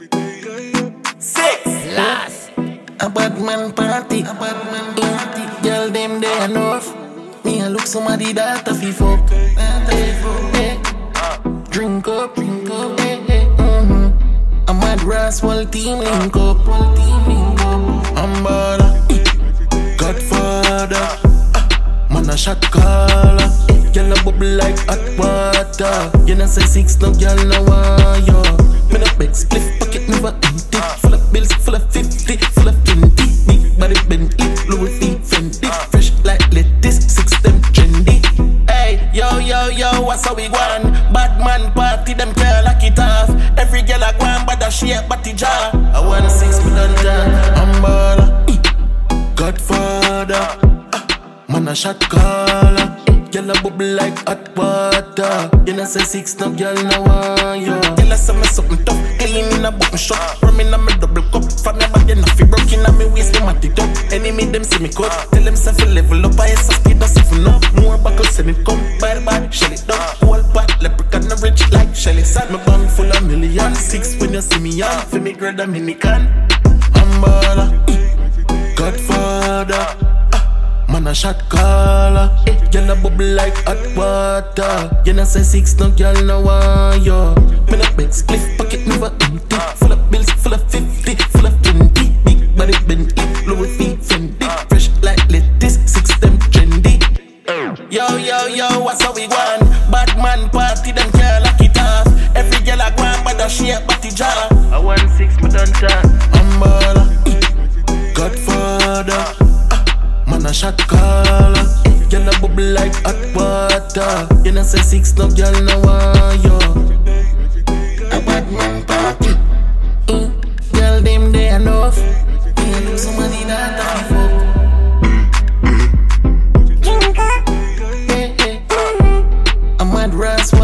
Six last. A bad man party. Girl them they enough. Me I look somebody that a fi fuck. Drink up, A mad ras whole team link up. I'm baller, Godfather. Man a shot caller. Girl a bubble like hot water. You know say six, no girl no want yo. Me no beg split pocket never empty. Full of bills, full of 50, full of 20. Big body Bentley, Louis V, Fendi. Fresh like lettuce, six them trendy. Hey, yo, what's how we gwan? Bad man party, them girl lock it off. Every girl a gwan, but a shape, body jar. I want 6, me done that. I'm baller, Godfather. Man a shot caller. Girl a bubble like hot water. You know say 6, no girl no want yo. Tell her say me something tough, clean in a button shot. Rum in a me double cup. From your body nothing broke in a me waist, me mat it up. Enemy them see me cut. Tell them say fi level up, I say speed us if you know. More buckle send it come, by the body shell it down. Whole pot leprechaun no rich like Shelly. Sad me bang full of million. 6 when you see me on, fi me grade Dominican. I'm baller, Godfather. Man a shot caller. Girl a bubble like hot water. You know say 6, no girl no want yo. Me no beg split pocket never empty. Full of bills, full of 50, full of 20. Big body Bentley, Louis V, Fendi. Fresh like lettuce, 6 them trendy. Yo, what's how we gwan? Bad man party, them girl lock it off. Every girl a gwan, but a shape body jar. I want 6, me done that. I'm baller, Godfather. Man a shot caller. Girl a bubble like hot water. You know say 6, no girl no want yo. A bad man party. Girl them they enough. Me look somebody that a fuck. A mad ras